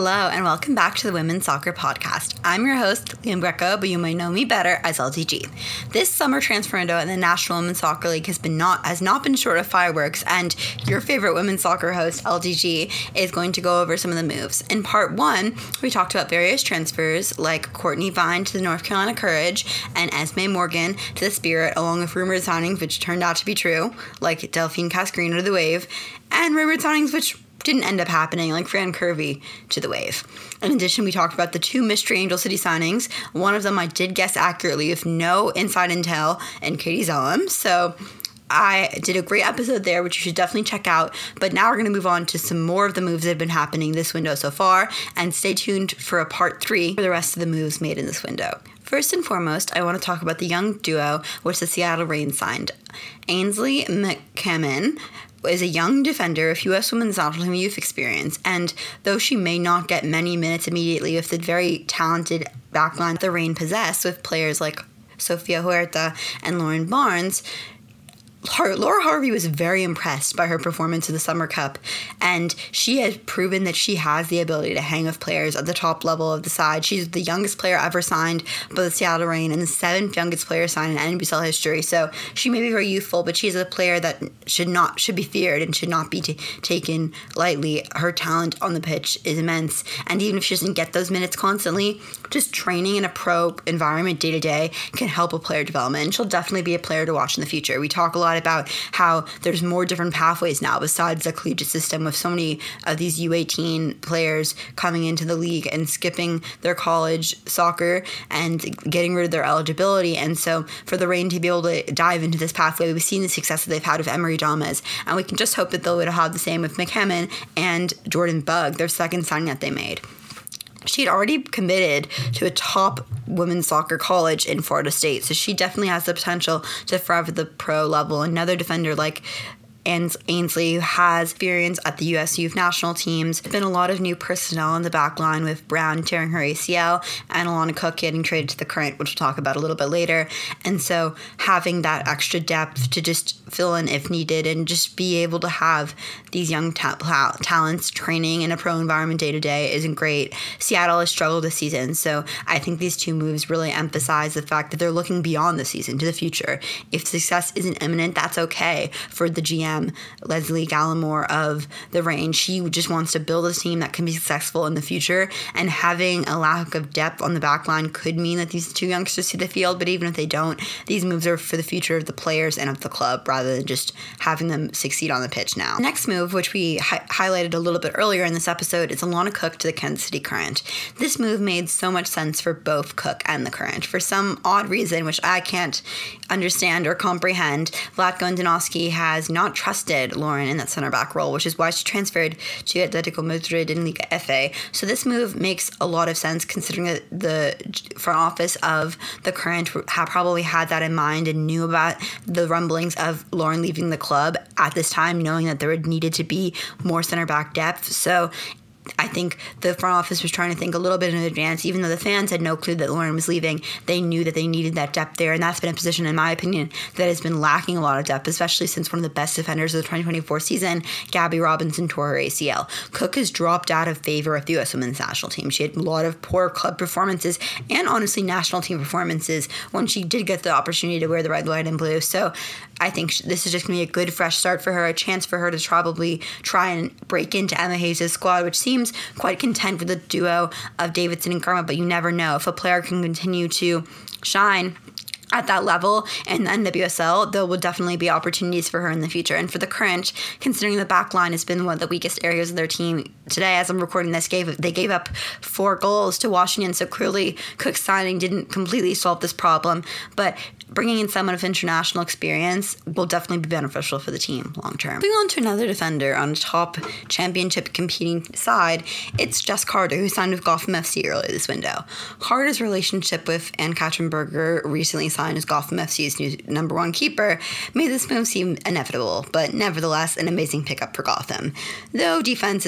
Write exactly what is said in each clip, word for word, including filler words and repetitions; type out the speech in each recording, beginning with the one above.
Hello, and welcome back to the Women's Soccer Podcast. I'm your host, Liam Greco, but you might know me better as L T G. This summer transfer window in the National Women's Soccer League has been not has not been short of fireworks, and your favorite women's soccer host, L T G, is going to go over some of the moves. In part one, we talked about various transfers like Courtney Vine to the North Carolina Courage and Esme Morgan to the Spirit, along with rumored signings which turned out to be true, like Delphine Cascarino to the Wave, and rumored signings which didn't end up happening, like Fran Kirby to the Wave. In addition, we talked about the two mystery Angel City signings. One of them I did guess accurately with no inside intel, and Katie Zellum. So I did a great episode there, which you should definitely check out. But now we're going to move on to some more of the moves that have been happening this window so far, and stay tuned for a part three for the rest of the moves made in this window. First and foremost, I want to talk about the young duo which the Seattle Reign signed. Ainsley McCammon is a young defender of U S Women's National Team youth experience, and though she may not get many minutes immediately with the very talented backline the Reign possess with players like Sofia Huerta and Lauren Barnes, Laura Harvey was very impressed by her performance in the Summer Cup, and she has proven that she has the ability to hang with players at the top level of the side. She's the youngest player ever signed by the Seattle Reign and the seventh youngest player signed in N W S L history. So she may be very youthful, but she's a player that should not should be feared and should not be t- taken lightly. Her talent on the pitch is immense, and even if she doesn't get those minutes constantly, just training in a pro environment day to day can help a player development. And she'll definitely be a player to watch in the future. We talk a lot about how there's more different pathways now besides the collegiate system, with so many of these U eighteen players coming into the league and skipping their college soccer and getting rid of their eligibility. And so for the Reign to be able to dive into this pathway, we've seen the success that they've had with Emery Damas, and we can just hope that they'll have the same with McCammon and Jordan Bugg, their second signing that they made. She had already committed to a top women's soccer college in Florida State, so she definitely has the potential to thrive at the pro level. Another defender like Ainsley, who has experience at the U S Youth National teams. There's been a lot of new personnel in the back line, with Brown tearing her A C L and Alana Cook getting traded to the Current, which we'll talk about a little bit later. And so having that extra depth to just fill in if needed and just be able to have these young ta- ta- talents training in a pro environment day to day isn't great. Seattle has struggled this season, so I think these two moves really emphasize the fact that they're looking beyond the season to the future. If success isn't imminent, that's okay for the G M, Leslie Gallimore of the Reign. She just wants to build a team that can be successful in the future, and having a lack of depth on the back line could mean that these two youngsters see the field, but even if they don't, these moves are for the future of the players and of the club rather than just having them succeed on the pitch now. The next move, which we hi- highlighted a little bit earlier in this episode, is Alana Cook to the Kansas City Current. This move made so much sense for both Cook and the Current. For some odd reason, which I can't understand or comprehend, Vlatko Andonovski has not trusted Lauren in that center back role, which is why she transferred to Atletico Madrid in Liga F A. So this move makes a lot of sense, considering that the front office of the Current have probably had that in mind and knew about the rumblings of Lauren leaving the club at this time, knowing that there would needed to be more center back depth. So I think the front office was trying to think a little bit in advance. Even though the fans had no clue that Lauren was leaving, they knew that they needed that depth there, and that's been a position, in my opinion, that has been lacking a lot of depth, especially since one of the best defenders of the twenty twenty-four season, Gabby Robinson, tore her A C L. Cook has dropped out of favor of the U S Women's National Team. She had a lot of poor club performances and, honestly, national team performances when she did get the opportunity to wear the red, white, and blue. So I think this is just going to be a good, fresh start for her, a chance for her to probably try and break into Emma Hayes' squad, which seems quite content with the duo of Davidson and Karma, but you never know. If a player can continue to shine at that level in the N W S L, there will definitely be opportunities for her in the future. And for the Current, considering the back line has been one of the weakest areas of their team today, as I'm recording this, gave they gave up four goals to Washington, so clearly Cook's signing didn't completely solve this problem, but bringing in someone of international experience will definitely be beneficial for the team long term. Moving on to another defender on a top championship competing side, it's Jess Carter, who signed with Gotham F C earlier this window. Carter's relationship with Ann-Katrin Berger, recently signed as Gotham F C's new number one keeper, made this move seem inevitable, but nevertheless an amazing pickup for Gotham. Though defense is not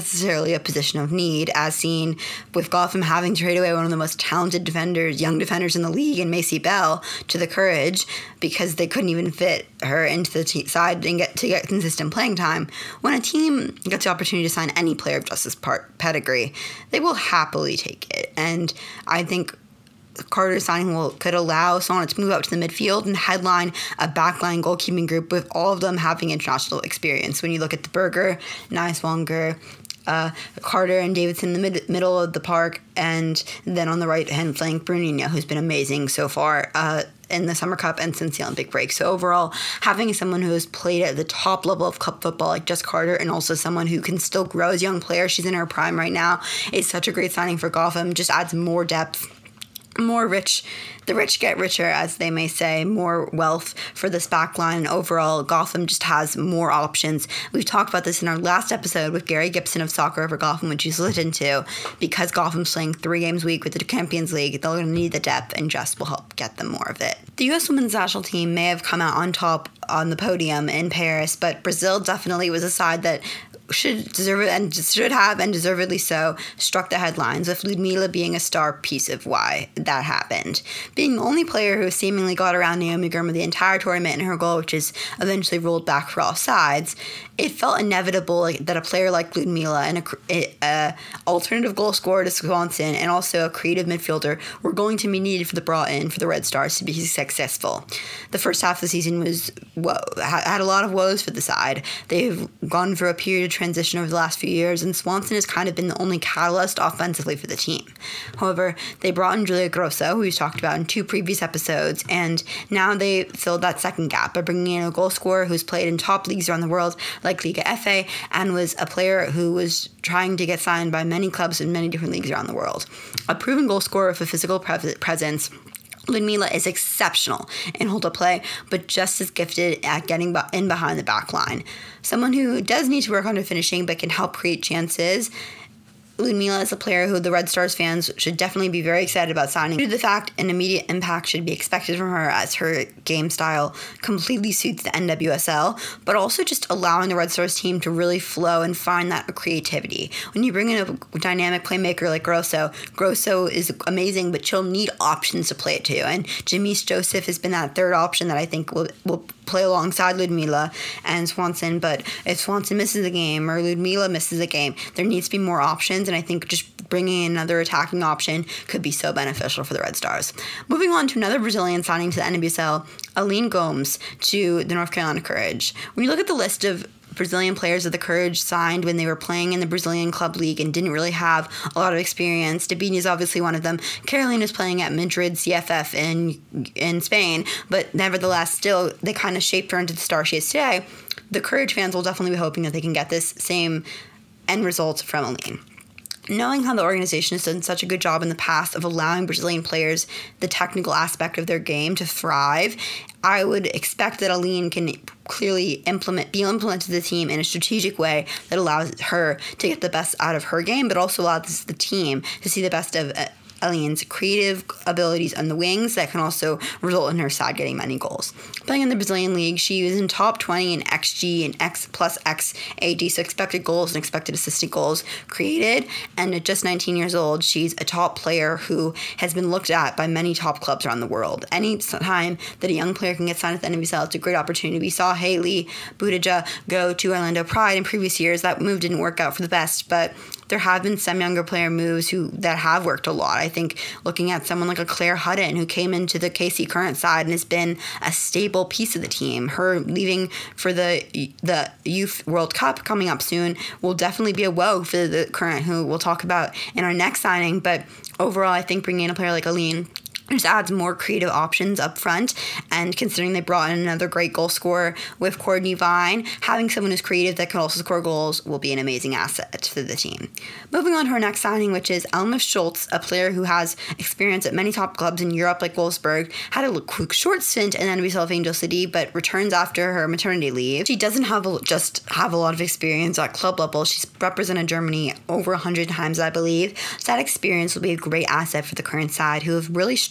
necessarily a position of need, as seen with Gotham having to trade away one of the most talented defenders, young defenders in the league, in Macy Bell, to the Courage, because they couldn't even fit her into the t- side and get to get consistent playing time. When a team gets the opportunity to sign any player of Justice part pedigree, they will happily take it. And I think Carter's signing will could allow Sonic to move up to the midfield and headline a backline goalkeeping group with all of them having international experience. When you look at the Berger, Niswonger, uh, Carter and Davidson in the mid- middle of the park, and then on the right-hand flank, Bruninho, who's been amazing so far uh, in the Summer Cup and since the Olympic break. So overall, having someone who has played at the top level of club football like Jess Carter, and also someone who can still grow as a young player, she's in her prime right now, is such a great signing for Gotham. Just adds more depth, more rich, the rich get richer, as they may say, more wealth for this back line. Overall, Gotham just has more options. We've talked about this in our last episode with Gary Gibson of Soccer Over Gotham, which he's listened to. Because Gotham's playing three games a week with the Champions League, they're going to need the depth, and Jess will help get them more of it. The U S women's national team may have come out on top on the podium in Paris, but Brazil definitely was a side that should deserve it and should have, and deservedly so, struck the headlines, with Ludmila being a star piece of why that happened. Being the only player who seemingly got around Naomi Girma the entire tournament in her goal, which is eventually ruled back for all sides, it felt inevitable like, that a player like Ludmila and a, a alternative goal scorer to Swanson and also a creative midfielder were going to be needed for the brought in for the Red Stars to be successful. The first half of the season was whoa, had a lot of woes for the side. They've gone through a period of transition over the last few years, and Swanson has kind of been the only catalyst offensively for the team. However, they brought in Julia Grosso, who we've talked about in two previous episodes, and now they filled that second gap by bringing in a goal scorer who's played in top leagues around the world, like Liga F A, and was a player who was trying to get signed by many clubs in many different leagues around the world. A proven goal scorer with a physical pre- presence, Ludmila is exceptional in hold-up play, but just as gifted at getting in behind the back line. Someone who does need to work on her finishing, but can help create chances. Ludmila is a player who the Red Stars fans should definitely be very excited about signing, due to the fact an immediate impact should be expected from her, as her game style completely suits the N W S L, but also just allowing the Red Stars team to really flow and find that creativity. When you bring in a dynamic playmaker like Grosso, Grosso is amazing, but she'll need options to play it to, and Jamise Joseph has been that third option that I think will will play alongside Ludmila and Swanson. But if Swanson misses a game or Ludmila misses a game, there needs to be more options, and I think just bringing in another attacking option could be so beneficial for the Red Stars. Moving on to another Brazilian signing to the N W S L, Aline Gomes to the North Carolina Courage. When you look at the list of Brazilian players of the Courage signed when they were playing in the Brazilian club league and didn't really have a lot of experience, Dabini is obviously one of them. Caroline is playing at Madrid C F F in in Spain, but nevertheless, still, they kind of shaped her into the star she is today. The Courage fans will definitely be hoping that they can get this same end result from Aline. Knowing how the organization has done such a good job in the past of allowing Brazilian players the technical aspect of their game to thrive, I would expect that Aline can clearly implement, be implemented to the team in a strategic way that allows her to get the best out of her game, but also allows the team to see the best of uh, Aline's creative abilities on the wings that can also result in her side getting many goals. Playing in the Brazilian league, she was in top twenty in X G and X plus X A D, so expected goals and expected assisted goals created. And at just nineteen years old, she's a top player who has been looked at by many top clubs around the world. Any time that a young player can get signed at the N W S L, it's a great opportunity. We saw Haley Budeja go to Orlando Pride in previous years. That move didn't work out for the best, but there have been some younger player moves who that have worked a lot. I think looking at someone like a Claire Hutton, who came into the K C Current side and has been a stable piece of the team. Her leaving for the the Youth World Cup coming up soon will definitely be a woe for the Current, who we'll talk about in our next signing. But overall, I think bringing in a player like Aline just adds more creative options up front, and considering they brought in another great goal scorer with Courtney Vine, having someone who's creative that can also score goals will be an amazing asset for the team. Moving on to our next signing, which is Elma Schultz, a player who has experience at many top clubs in Europe like Wolfsburg, had a quick short stint in the N W S L of Angel City, but returns after her maternity leave. She doesn't have a, just have a lot of experience at club level. She's represented Germany over one hundred times, I believe, so that experience will be a great asset for the Current side, who have really struggled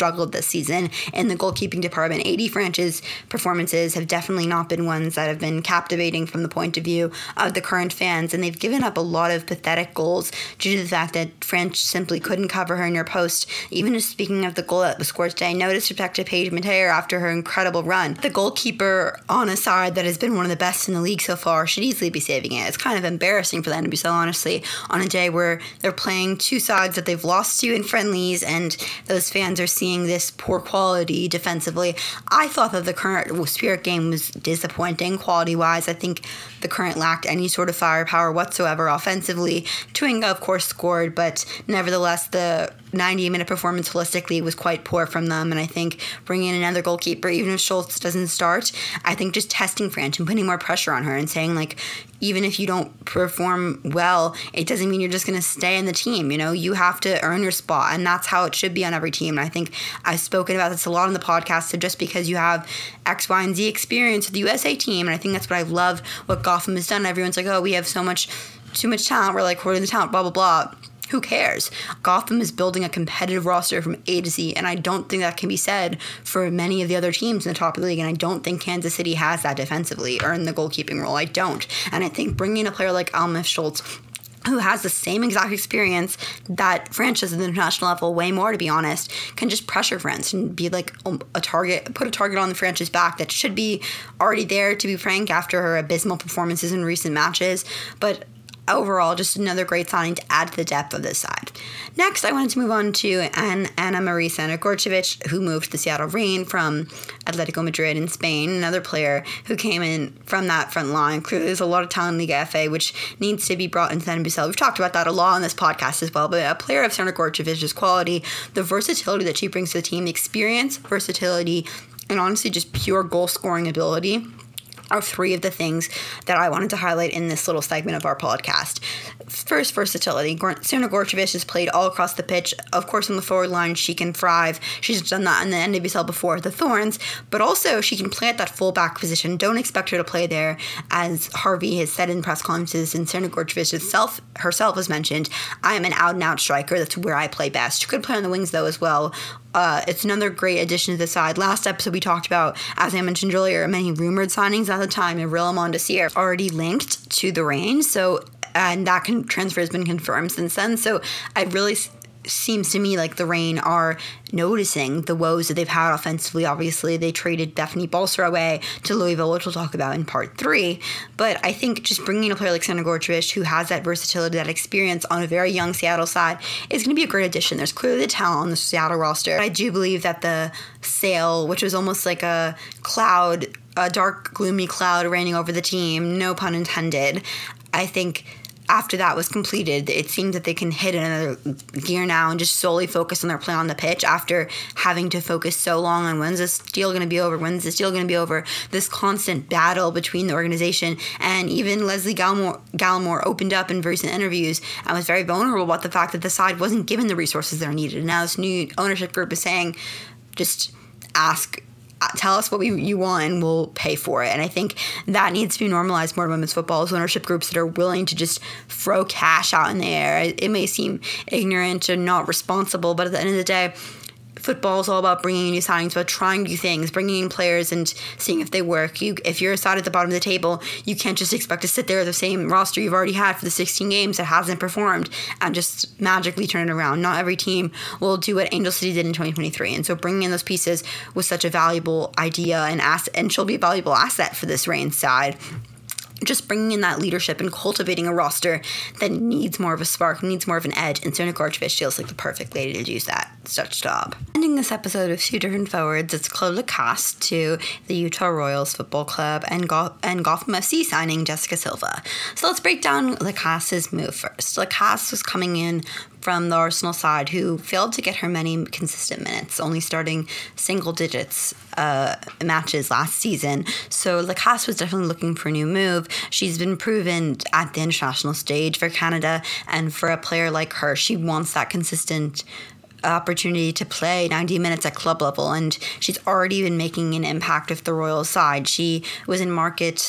struggled this season in the goalkeeping department. A D France's performances have definitely not been ones that have been captivating from the point of view of the current fans, and they've given up a lot of pathetic goals due to the fact that France simply couldn't cover her near post. Even just speaking of the goal that was scored today, no disrespect to Paige Mateer after her incredible run. The goalkeeper on a side that has been one of the best in the league so far should easily be saving it. It's kind of embarrassing for them to be so, honestly, on a day where they're playing two sides that they've lost to in friendlies, and those fans are seeing this poor quality defensively. I thought that the current Spirit game was disappointing quality-wise. I think the current lacked any sort of firepower whatsoever offensively. Tuinga, of course, scored, but nevertheless, the ninety-minute performance holistically was quite poor from them, and I think bringing in another goalkeeper, even if Schultz doesn't start, I think just testing France and putting more pressure on her and saying, like, even if you don't perform well, it doesn't mean you're just going to stay in the team. You know, you have to earn your spot, and that's how it should be on every team. And I think I've spoken about this a lot on the podcast, so just because you have X, Y, and Z experience with the U S A team, and I think that's what I love what Gotham has done. Everyone's like, oh, we have so much, too much talent. We're like, hoarding the talent, blah, blah, blah. Who cares? Gotham is building a competitive roster from A to Z, and I don't think that can be said for many of the other teams in the top of the league, and I don't think Kansas City has that defensively or in the goalkeeping role. I don't. And I think bringing a player like Almeth Schultz, who has the same exact experience that France does at the international level, way more to be honest, can just pressure France and be like a target, put a target on the France's back that should be already there, to be frank, after her abysmal performances in recent matches. But overall, just another great signing to add to the depth of this side. Next, I wanted to move on to An- Ana Maria Sena-Gorcevic, who moved to the Seattle Reign from Atletico Madrid in Spain, another player who came in from that front line. Clearly, there's a lot of talent in Liga F A, which needs to be brought into N B L. We've talked about that a lot on this podcast as well, but a player of Sena-Gorcevic's quality, the versatility that she brings to the team, the experience, versatility, and honestly just pure goal-scoring ability are three of the things that I wanted to highlight in this little segment of our podcast. First, versatility. Sena-Gorcevic has played all across the pitch. Of course, on the forward line, she can thrive. She's done that in the N W S L before, the Thorns, but also she can play at that fullback position. Don't expect her to play there, as Harvey has said in press conferences, and Sena-Gorcevic herself, herself has mentioned, I am an out-and-out striker. That's where I play best. She could play on the wings, though, as well. Uh, it's another great addition to the side. Last episode we talked about, as I mentioned earlier, many rumored signings at the time, and Rilla Mondesir already linked to the Reign, so and that can, transfer has been confirmed since then. So it really seems to me like the Reign are noticing the woes that they've had offensively. Obviously, they traded Bethany Balcer away to Louisville, which we'll talk about in part three. But I think just bringing a player like Sena-Gorcevic, who has that versatility, that experience on a very young Seattle side, is going to be a great addition. There's clearly the talent on the Seattle roster. I do believe that the sale, which was almost like a cloud, a dark, gloomy cloud raining over the team, no pun intended, I think after that was completed, it seems that they can hit another gear now and just solely focus on their play on the pitch after having to focus so long on when's this deal going to be over, when's this deal going to be over, this constant battle between the organization. And even Leslie Gallimore, Gallimore opened up in recent interviews and was very vulnerable about the fact that the side wasn't given the resources that are needed. And now this new ownership group is saying, just ask tell us what we, you want and we'll pay for it. And I think that needs to be normalized more in women's football, as ownership groups that are willing to just throw cash out in the air. It, it may seem ignorant and not responsible, but at the end of the day, football is all about bringing in new signings, about trying new things, bringing in players and seeing if they work. You, if you're a side at the bottom of the table, you can't just expect to sit there with the same roster you've already had for the sixteen games that hasn't performed and just magically turn it around. Not every team will do what Angel City did in twenty twenty-three. And so bringing in those pieces was such a valuable idea and asset, and she'll be a valuable asset for this Reign side. Just bringing in that leadership and cultivating a roster that needs more of a spark, needs more of an edge, and Sena-Gorcevic feels like the perfect lady to do that such job. Ending this episode with two different forwards, it's Claude Lacasse to the Utah Royals Football Club and, Go- and Gotham F C signing Jessica Silva. So let's break down Lacasse's move first. Lacasse was coming in from the Arsenal side, who failed to get her many consistent minutes, only starting single digits uh, matches last season. So Lacasse was definitely looking for a new move. She's been proven at the international stage for Canada, and for a player like her, she wants that consistent opportunity to play ninety minutes at club level, and she's already been making an impact with the Royals side. She was in market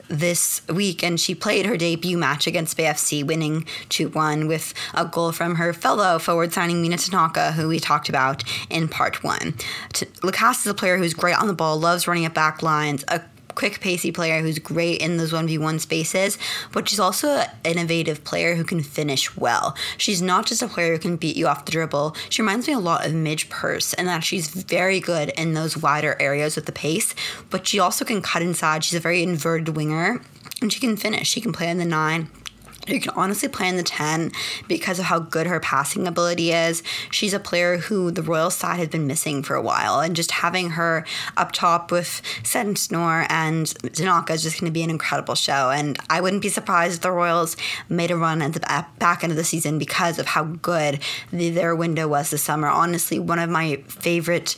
this week, and she played her debut match against B F C, winning two one with a goal from her fellow forward signing Mina Tanaka, who we talked about in part one. T- Lacasse is a player who's great on the ball, loves running at back lines, a quick, pacey player who's great in those one v one spaces, but she's also an innovative player who can finish well. She's not just a player who can beat you off the dribble. She reminds me a lot of Midge Purce in that she's very good in those wider areas with the pace, but she also can cut inside. She's a very inverted winger, and she can finish. She can play in the nine. You can honestly play in the ten because of how good her passing ability is. She's a player who the Royals side has been missing for a while, and just having her up top with Sensnor and Tanaka is just going to be an incredible show. And I wouldn't be surprised if the Royals made a run at the back end of the season because of how good the, their window was this summer. Honestly, one of my favorite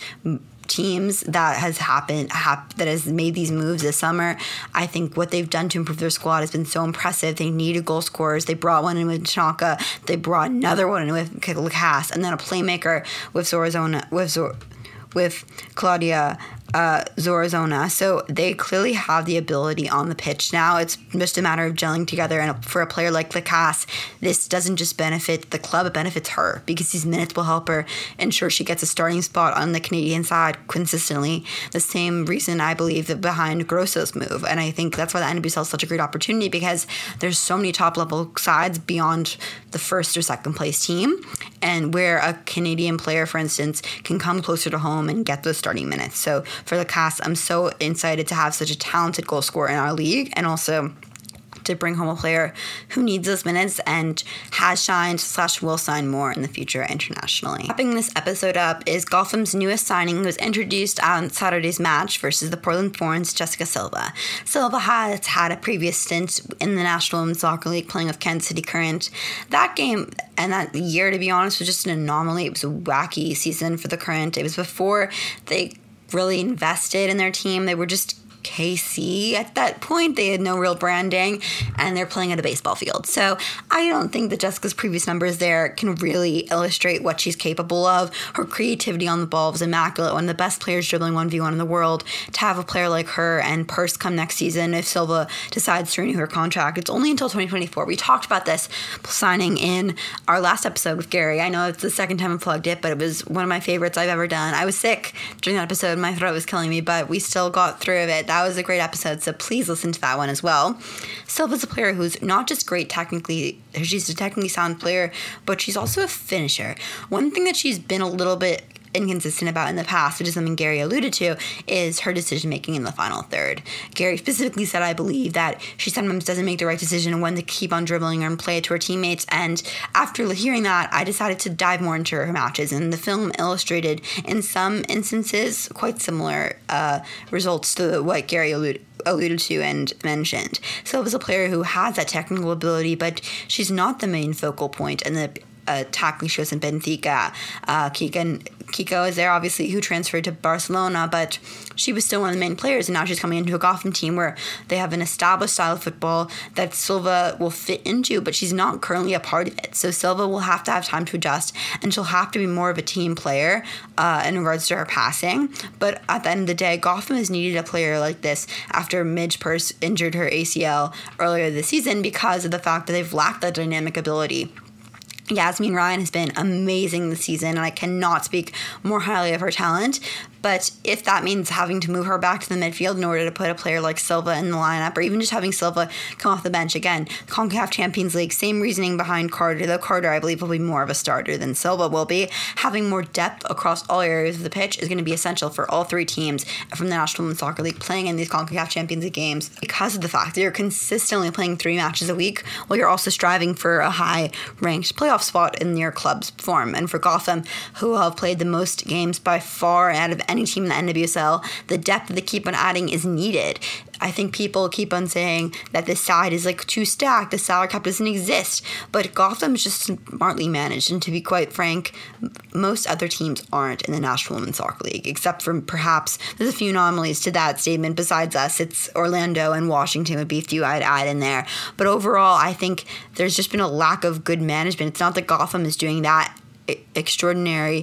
teams that has happened hap- that has made these moves this summer. I think what they've done to improve their squad has been so impressive. They needed goal scorers. They brought one in with Tanaka. They brought another one in with Lacasse, and then a playmaker with Zorazona with Zor- with Claudia uh, Zorazona. So they clearly have the ability on the pitch now. It's just a matter of gelling together. And for a player like Lacasse, this doesn't just benefit the club, it benefits her because these minutes will help her ensure she gets a starting spot on the Canadian side consistently. The same reason I believe that behind Grosso's move. And I think that's why the N W S L is such a great opportunity, because there's so many top level sides beyond the first or second place team, and where a Canadian player, for instance, can come closer to home and get those starting minutes. So for Lacasse, I'm so excited to have such a talented goal scorer in our league, and also to bring home a player who needs those minutes and has shined slash will sign more in the future internationally. Wrapping this episode up is Gotham's newest signing, who was introduced on Saturday's match versus the Portland Thorns, Jessica Silva. Silva has had a previous stint in the National Women's Soccer League playing with Kansas City Current. That game and that year, to be honest, was just an anomaly. It was a wacky season for the Current. It was before they really invested in their team. They were just K C at that point. They had no real branding, and they're playing at a baseball field. So I don't think that Jessica's previous numbers there can really illustrate what she's capable of. Her creativity on the ball was immaculate. One of the best players dribbling one v one in the world. To have a player like her and Purse come next season, if Silva decides to renew her contract, it's only until twenty twenty-four. We talked about this signing in our last episode with Gary. I know it's the second time I plugged it, but it was one of my favorites I've ever done. I was sick during that episode. My throat was killing me, but we still got through it. That was a great episode, so please listen to that one as well. Silva's a player who's not just great technically, she's a technically sound player, but she's also a finisher. One thing that she's been a little bit inconsistent about in the past, which is something Gary alluded to, is her decision making in the final third. Gary specifically said, I believe, that she sometimes doesn't make the right decision when to keep on dribbling and play it to her teammates. And after hearing that, I decided to dive more into her matches. And the film illustrated, in some instances, quite similar uh, results to what Gary alluded alluded to and mentioned. Silva's a player who has that technical ability, but she's not the main focal point in the uh, tackling she was in Benfica. Uh, Kika, Kiko is there, obviously, who transferred to Barcelona, but she was still one of the main players, and now she's coming into a Gotham team where they have an established style of football that Silva will fit into, but she's not currently a part of it. So Silva will have to have time to adjust, and she'll have to be more of a team player uh, in regards to her passing. But at the end of the day, Gotham has needed a player like this after Midge Purce injured her A C L earlier this season because of the fact that they've lacked that dynamic ability. Yasmin Ryan has been amazing this season, and I cannot speak more highly of her talent. But if that means having to move her back to the midfield in order to put a player like Silva in the lineup, or even just having Silva come off the bench, again, CONCACAF Champions League, same reasoning behind Carter, though Carter, I believe, will be more of a starter than Silva will be. Having more depth across all areas of the pitch is going to be essential for all three teams from the National Women's Soccer League playing in these CONCACAF Champions League games, because of the fact that you're consistently playing three matches a week while you're also striving for a high-ranked playoff spot in your club's form. And for Gotham, who have played the most games by far out of any team in the N W S L, the depth that they keep on adding is needed. I think people keep on saying that this side is like too stacked, the salary cap doesn't exist, but Gotham's just smartly managed, and to be quite frank, most other teams aren't in the National Women's Soccer League, except for perhaps there's a few anomalies to that statement. Besides us, it's Orlando and Washington would be a few I'd add in there. But overall, I think there's just been a lack of good management. It's not that Gotham is doing that extraordinary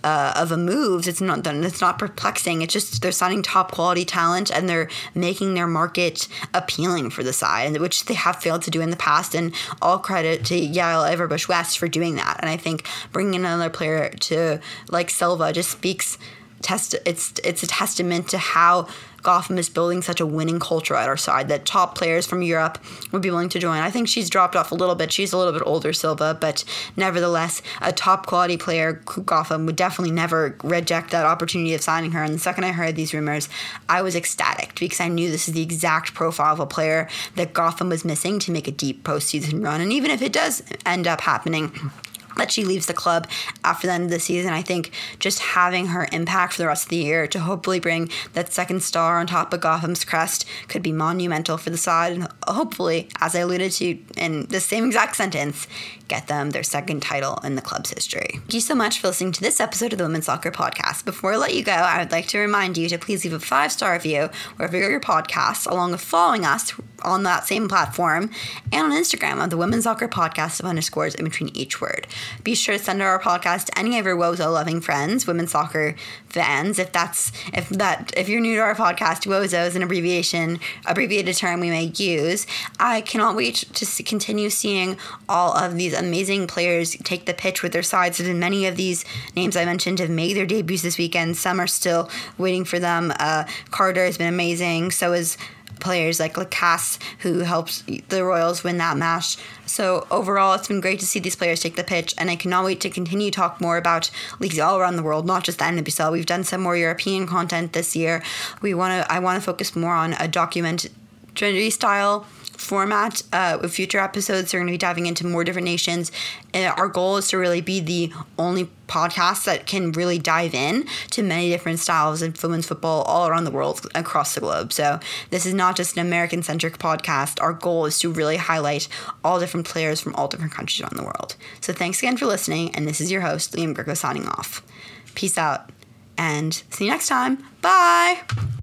uh, of a move. It's not it's not perplexing. It's just they're signing top quality talent and they're making their market appealing for the side, which they have failed to do in the past. And all credit to Yael Averbuch-West for doing that. And I think bringing another player to like Silva just speaks test. It's it's a testament to how Gotham is building such a winning culture at our side that top players from Europe would be willing to join. I think she's dropped off a little bit. She's a little bit older, Silva, but nevertheless, a top quality player, Gotham would definitely never reject that opportunity of signing her. And the second I heard these rumors, I was ecstatic because I knew this is the exact profile of a player that Gotham was missing to make a deep postseason run. And even if it does end up happening, that she leaves the club after the end of the season, I think just having her impact for the rest of the year to hopefully bring that second star on top of Gotham's crest could be monumental for the side, and hopefully, as I alluded to in the same exact sentence, get them their second title in the club's history. Thank you so much for listening to this episode of the Women's Soccer Podcast. Before I let you go, I would like to remind you to please leave a five-star review wherever you get your podcasts, along with following us on that same platform and on Instagram on the Women's Soccer Podcast of underscores in between each word. Be sure to send our podcast to any of your Wozo-loving friends, women's soccer fans. If that's if that if you're new to our podcast, Wozo is an abbreviation, abbreviated term we may use. I cannot wait to see, continue seeing all of these amazing players take the pitch with their sides. And many of these names I mentioned have made their debuts this weekend. Some are still waiting for them. Uh, Carter has been amazing. So is players like Lacasse, who helped the Royals win that match. So overall, it's been great to see these players take the pitch, and I cannot wait to continue to talk more about leagues all around the world, not just the N W S L. We've done some more European content this year. We want to. I want to focus more on a documentary style format. Uh, with future episodes, we're going to be diving into more different nations. And our goal is to really be the only podcast that can really dive in to many different styles of women's football all around the world, across the globe. So this is not just an American-centric podcast. Our goal is to really highlight all different players from all different countries around the world. So thanks again for listening, and this is your host, Liam Greco, signing off. Peace out, and see you next time. Bye!